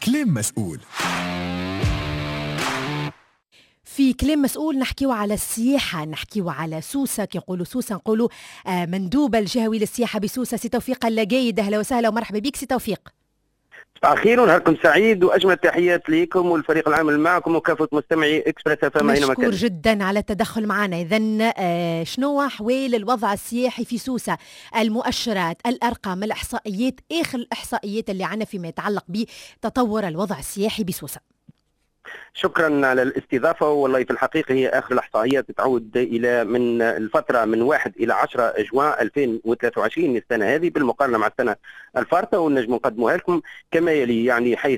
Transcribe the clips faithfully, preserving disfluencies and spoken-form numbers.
كلام مسؤول. في كلام مسؤول نحكيو على السياحة، نحكيو على سوسة. كي نقولوا سوسة نقولوا آه مندوب الجهوي للسياحة بسوسة سي توفيق اللاقايد. أهلا وسهلا ومرحبا بك سي توفيق. أخيرا نهاركم سعيد وأجمل تحيات ليكم والفريق العامل معكم وكافة مستمعي إكسبريس اف ام أينما كان. مشكور جدا على التدخل معنا. إذن آه شنو أحوال الوضع السياحي في سوسة؟ المؤشرات، الأرقام، الإحصائيات، آخر الإحصائيات اللي عنا فيما يتعلق بتطور الوضع السياحي بسوسة. شكرا على الاستضافة. والله في الحقيقة هي آخر الإحصائيات تعود إلى من الفترة من واحد إلى عشرة جوان ألفين وثلاثة وعشرين السنة هذه بالمقارنة مع السنة الفارطة، والنجم نقدمها لكم كما يلي. يعني حيث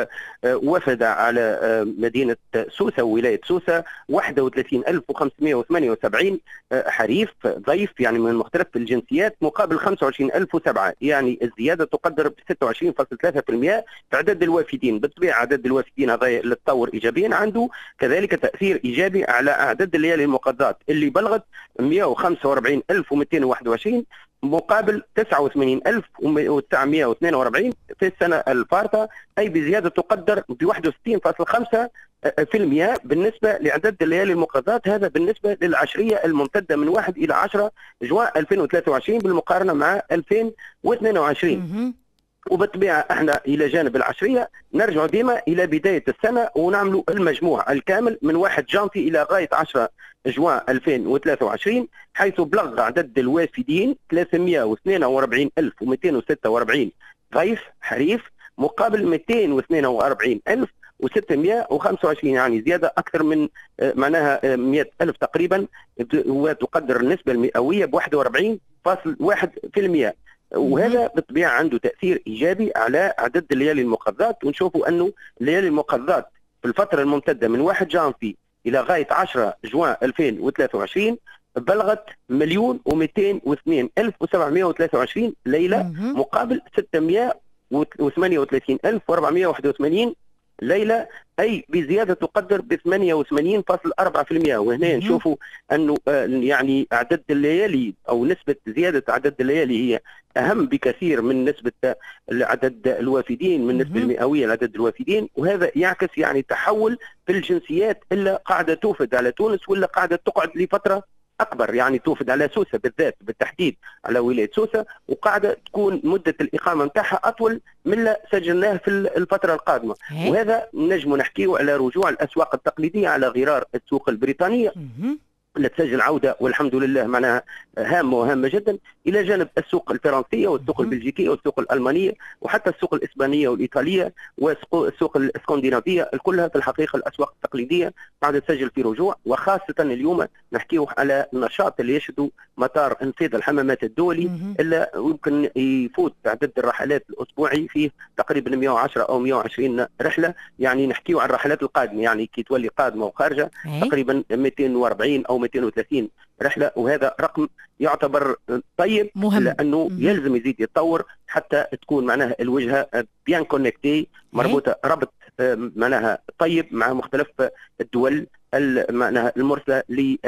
وفد على مدينة سوسة وولاية سوسة واحد وثلاثين ألف وخمسمائة وثمانية وسبعين حريف ضيف يعني من مختلف الجنسيات مقابل خمسة وعشرين ألف وسبعة، يعني الزيادة تقدر ب ستة وعشرين فاصلة ثلاثة بالمئة في عدد الوافدين. بالطبيعة عدد الوافدين هذا للتطور إيجابيا عنده كذلك تأثير إيجابي على أعداد الليالي المقضات اللي بلغت مئة وخمسة وأربعين ألف ومئتين وواحد وعشرين مقابل تسعة وثمانين ألف وتسعمائة واثنين وأربعين في السنة الفارطة، أي بزيادة تقدر ب واحد وستين فاصلة خمسة بالمئة بالنسبة لعدد الليالي المقضات. هذا بالنسبة للعشرية الممتدة من واحد إلى عشرة جوان ألفين وثلاثة وعشرين بالمقارنة مع ألفين واثنين وعشرين. وبالطبيعة احنا الى جانب العشرية نرجع ديما الى بداية السنة ونعملوا المجموع الكامل من واحد جانفي الى غاية عشرة جوان ألفين وثلاثة وعشرين، حيث بلغ عدد الوافدين ثلاثمائة واثنين وأربعين ألف ومئتين وستة وأربعين ضيف حريف مقابل مئتين واثنين وأربعين ألف وستمائة وخمسة وعشرين، يعني زيادة أكثر من معناها مئة ألف تقريبا، وتقدر النسبة المئوية ب واحد وأربعين فاصلة واحد بالمئة. وهذا بالطبيعة عنده تأثير إيجابي على عدد الليالي المقضات. ونشوفوا أنه الليالي المقضات في الفترة الممتدة من واحد جانفي إلى غاية عشرة جوان ألفين وثلاثة وعشرين بلغت مليون ومئتين واثنين ألف وسبعمائة وثلاثة وعشرين ليلة مقابل ستمائة وثمانية وثلاثين ألف وأربعمائة وواحد وثمانين ليلة، أي بزيادة تقدر ب ثمانية وثمانين فاصلة أربعة بالمئة. وهنا نشوفوا أنه يعني عدد الليالي أو نسبة زيادة عدد الليالي هي أهم بكثير من نسبة عدد الوافدين، من النسبة المئوية لعدد الوافدين. وهذا يعكس يعني تحول في الجنسيات اللي قاعدة توفد على تونس ولا قاعدة تقعد لفترة أكبر، يعني توفد على سوسة بالذات بالتحديد على ولاية سوسة، وقاعدة تكون مدة الإقامة نتاعها أطول من اللي سجلناه في الفترة القادمة. وهذا نجم نحكيه على رجوع الأسواق التقليدية على غرار السوق البريطانية اللي تسجل عودة والحمد لله معناها هامة وهامة جدا، إلى جانب السوق الفرنسية والسوق البلجيكية والسوق الألمانية وحتى السوق الإسبانية والإيطالية والسوق الإسكندنافية. كلها في الحقيقة الأسواق التقليدية قاعدة تسجل في رجوع، وخاصة اليوم نحكيه على النشاط اللي يشهدوا مطار انفيض الحمامات الدولي اللي يمكن يفوت عدد الرحلات الأسبوعي فيه تقريبا مئة وعشرة أو مئة وعشرين رحلة. يعني نحكيه عن الرحلات القادمة، يعني كي تولي قادمة وخارجة تقريبا مئتين وأربعين أو مئتين وثلاثين رحلة، وهذا رقم يعتبر طيب مهم. لأنه مم. يلزم يزيد يتطور حتى تكون معناها الوجهة بيان كونكتي مربوطة ربط معناها طيب مع مختلف الدول معناها المرسلة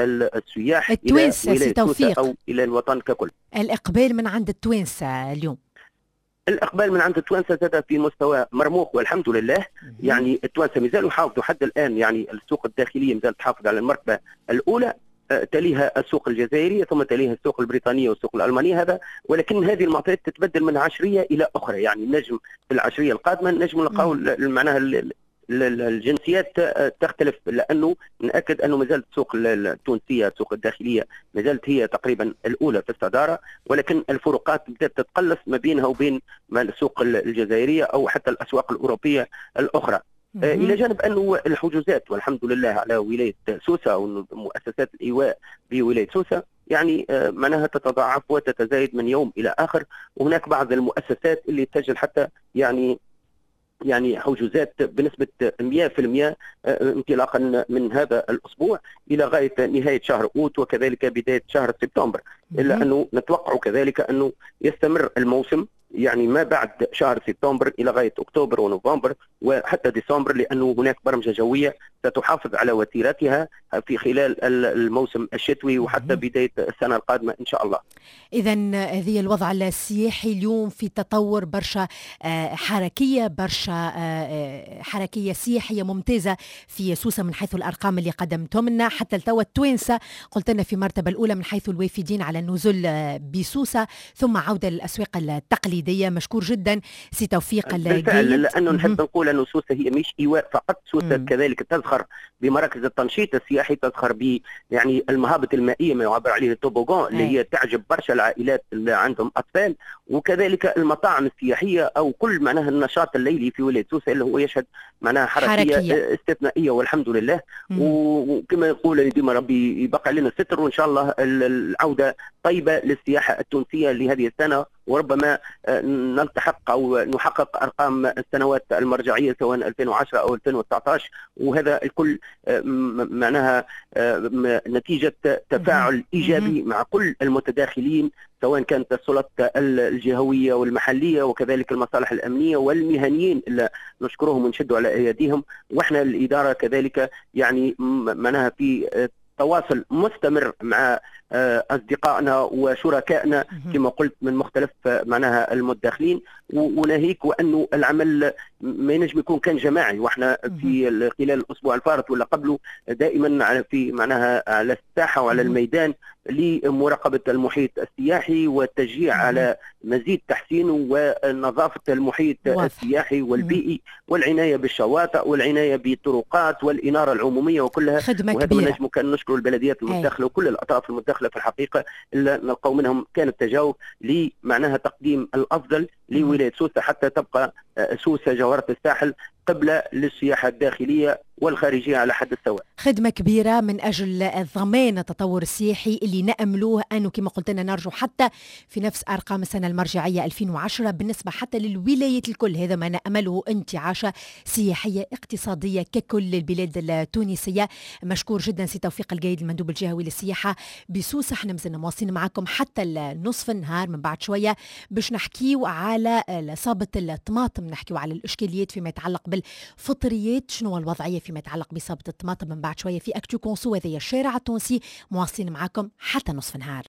للسياح التوانسة إلى توفيق أو إلى الوطن ككل. الإقبال من عند التوانسة اليوم، الإقبال من عند التوانسة زاد في مستوى مرموق والحمد لله. مم. يعني التوانسة مازالوا يحافظوا حتى الآن، يعني السوق الداخلية مازالت تحافظ على المرتبة الأولى، تليها السوق الجزائرية ثم تليها السوق البريطانية والسوق الألمانية. هذا ولكن هذه المعطيات تتبدل من عشرية إلى أخرى، يعني نجم في العشرية القادمة نجم نلقاو معناها الجنسيات تختلف، لأنه نأكد أنه مازالت السوق التونسية السوق الداخلية مازالت هي تقريبا الأولى في الصدارة، ولكن الفروقات بدأت تتقلص ما بينها وبين السوق الجزائرية أو حتى الأسواق الأوروبية الأخرى. آه إلى جانب أنه الحجوزات والحمد لله على ولاية سوسة أو مؤسسات الإيواء بولاية سوسة يعني آه معناها تتضاعف وتتزايد من يوم إلى آخر. وهناك بعض المؤسسات اللي تسجل حتى يعني يعني حجوزات بنسبة مئة بالمئة انطلاقا من هذا الأسبوع إلى غاية نهاية شهر أوت وكذلك بداية شهر سبتمبر، إلا أنه نتوقع كذلك أنه يستمر الموسم يعني ما بعد شهر سبتمبر إلى غاية أكتوبر ونوفمبر وحتى ديسمبر، لأنه هناك برمجة جوية ستحافظ على وتيرتها في خلال الموسم الشتوي وحتى بداية السنة القادمة إن شاء الله. إذا هذه الوضع السياحي اليوم في تطور، برشا حركية، برشا حركية سياحية ممتازة في سوسة من حيث الأرقام اللي قدمتم لنا. حتى التوا التوانسة قلت لنا في المرتبة الأولى من حيث الوافدين على النزول بسوسة، ثم عودة للأسواق التقليدية. مشكور جدا سي توفيق بالفعل، لأنه نحب نقول أن سوسة هي مش إيواء فقط، سوسة كذلك تزخر بمراكز التنشيط السياحي، تزخر ب يعني المهابط المائية ما يعبر عليه التوبوغون اللي هي تعجب برشا العائلات اللي عندهم أطفال، وكذلك المطاعم السياحية أو كل معناها النشاط الليلي في ولاية سوسة اللي هو يشهد معناها حركية, حركية. استثنائية والحمد لله. مم. وكما يقول ديما ربي يبقى علينا الستر، وإن شاء الله العودة طيبة للسياحة التونسية لهذه السنة، وربما نلتحق أو نحقق أرقام السنوات المرجعية سواء ألفين وعشرة أو ألفين وتسعة عشر، وهذا الكل معناها نتيجة تفاعل إيجابي مع كل المتداخلين، سواء كانت السلطات الجهوية والمحلية وكذلك المصالح الأمنية والمهنيين اللي نشكرهم ونشدوا على أيديهم، وإحنا الإدارة كذلك يعني معناها في تواصل مستمر مع أصدقائنا وشركائنا كما قلت من مختلف معناها المتداخلين، وناهيك وأنه العمل ما ينجم يكون كان جماعي، واحنا في خلال الأسبوع الفارط ولا قبله دائما في معناها على الساحة وعلى الميدان لمراقبة المحيط السياحي والتشجيع على مزيد تحسينه ونظافة المحيط واضح. السياحي والبيئي والعناية بالشواطئ والعناية بالطرقات والإنارة العمومية وكلها. خدمة وهذا كبيرة. نجم كان نشكر البلديات المتداخلة وكل الأطراف المتداخلة في الحقيقة اللي نلقوا منهم كان التجاوب لمعناها تقديم الأفضل لولاية سوسة حتى تبقى سوسة جوهرة الساحل قبلة للسياحة الداخلية والخارجية على حد السواء. خدمة كبيرة من أجل ضمان التطور السياحي اللي نأملوه أنه كما قلت لنا نرجو حتى في نفس أرقام السنة المرجعية ألفين وعشرة بالنسبة حتى للولايات الكل. هذا ما نأمله انتعاشة سياحية اقتصادية ككل البلاد التونسية. مشكور جدا سي توفيق القايد المندوب الجهوي للسياحة بسوسة. احنا مازلنا مواصلين معكم حتى النصف النهار من بعد شوية باش نحكيو على إصابة الطماطم، نحكيو على الإشكاليات فيما يتعلق بالفطريات، شنو الوضعية فيما يتعلق بإصابة الطماطم من بعد شوية في أكتو كونسو. هذه الشارع التونسي مواصلين معكم حتى نصف نهار.